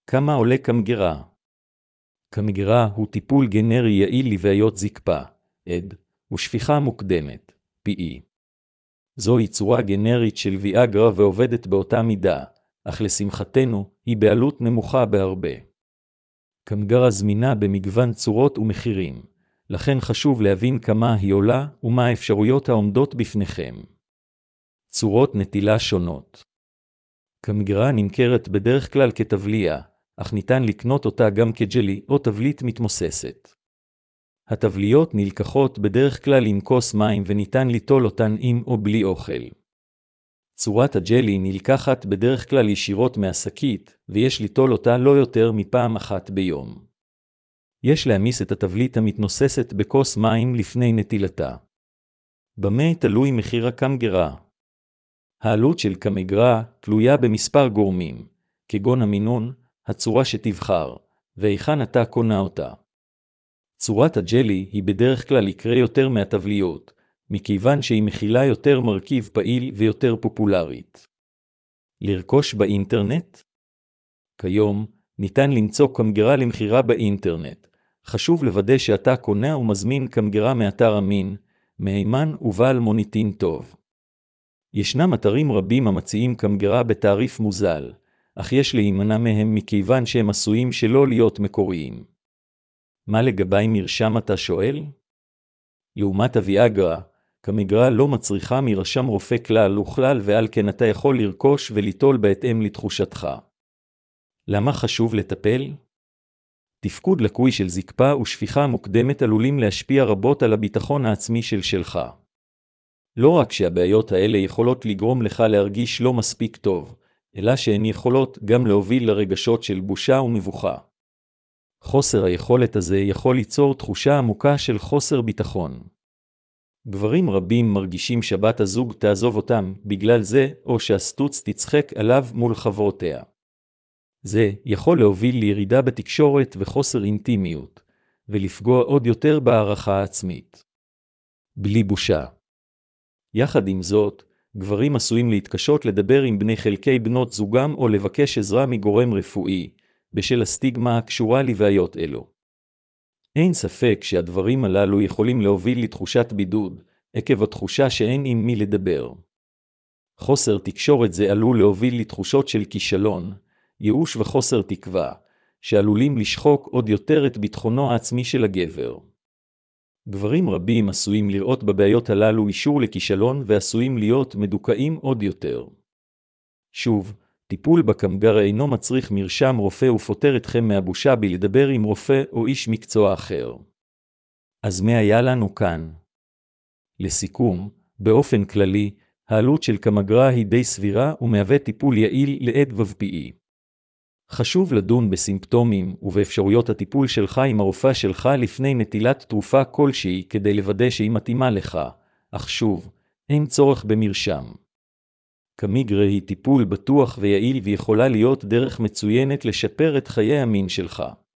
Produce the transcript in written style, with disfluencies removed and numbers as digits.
כמה עולה קמגרה? קמגרה הוא טיפול גנרי יעיל לבעיות זקפה, עד, ושפיכה מוקדמת, PE. זוהי צורה גנרית של ויאגרה ועובדת באותה מידה, אך לשמחתנו היא בעלות נמוכה בהרבה. קמגרה זמינה במגוון צורות ומחירים, לכן חשוב להבין כמה היא עולה ומה האפשרויות העומדות בפניכם. צורות נטילה שונות. קמגרה נמכרת בדרך כלל כתבליה, אך ניתן לקנות אותה גם כג'לי או תבלית מתמוססת. התבליות נלקחות בדרך כלל עם כוס מים וניתן ליטול אותן עם או בלי אוכל. צורת הג'לי נלקחת בדרך כלל ישירות מהשקית, ויש ליטול אותה לא יותר מפעם אחת ביום. יש להמיס את התבלית המתנוססת בכוס מים לפני נטילתה. במה תלוי מחיר הקמגרה? העלות של קמגרה תלויה במספר גורמים, כגון המינון, הצורה שתבחר, והיכן אתה קונה אותה. צורת הג'לי היא בדרך כלל יקרה יותר מהתבליות, מכיוון שהיא מכילה יותר מרכיב פעיל ויותר פופולרית. לרכוש באינטרנט? כיום, ניתן למצוא קמגרה למכירה באינטרנט. חשוב לוודא שאתה קונה ומזמין קמגרה מאתר אמין, מהימן ובעל מוניטין טוב. ישנם אתרים רבים המציעים קמגרה בתעריף מוזל, אך יש להימנע מהם מכיוון שהם עשויים שלא להיות מקוריים. מה לגבי מרשם אתה שואל? לעומת הוויאגרה, קמגרה לא מצריכה מרשם רופא כלל וכלל ועל כן אתה יכול לרכוש וליטול בהתאם לתחושתך. למה חשוב לטפל? תפקוד לקוי של זקפה ושפיכה מוקדמת עלולים להשפיע רבות על הביטחון העצמי שלך. לא רק שהבעיות האלה יכולות לגרום לך להרגיש לא מספיק טוב, אלא שהן יכולות גם להוביל לרגשות של בושה ומבוכה. חוסר היכולת הזה יכול ליצור תחושה עמוקה של חוסר ביטחון. גברים רבים מרגישים שבת הזוג תעזוב אותם בגלל זה, או שהסטוץ תצחק עליו מול חברותיה. זה יכול להוביל לירידה בתקשורת וחוסר אינטימיות, ולפגוע עוד יותר בהערכה העצמית. בלי בושה. יחד עם זאת, גברים עשויים להתקשות לדבר עם בני חלקי בנות זוגם או לבקש עזרה מגורם רפואי, בשל הסטיגמה הקשורה לבעיות אלו. אין ספק שהדברים הללו יכולים להוביל לתחושת בידוד, עקב התחושה שאין עם מי לדבר. חוסר תקשורת זה עלול להוביל לתחושות של כישלון, ייאוש וחוסר תקווה, שעלולים לשחוק עוד יותר את ביטחונו העצמי של הגבר. גברים רבים עשויים לראות בבעיות הללו אישור לכישלון ועשויים להיות מדוכאים עוד יותר. שוב, טיפול בקמגרה אינו מצריך מרשם רופא ופותר אתכם מהבושה בלדבר עם רופא או איש מקצוע אחר. אז מה היה לנו כאן? לסיכום, באופן כללי, העלות של קמגרה היא די סבירה ומהווה טיפול יעיל לעד ו-PE. חשוב לדון בסימפטומים ובאפשרויות הטיפול שלך עם הרופא שלך לפני נטילת תרופה כלשהי כדי לוודא שהיא מתאימה לך, אך שוב, אין צורך במרשם. קמגרה היא טיפול בטוח ויעיל ויכולה להיות דרך מצוינת לשפר את חיי המין שלך.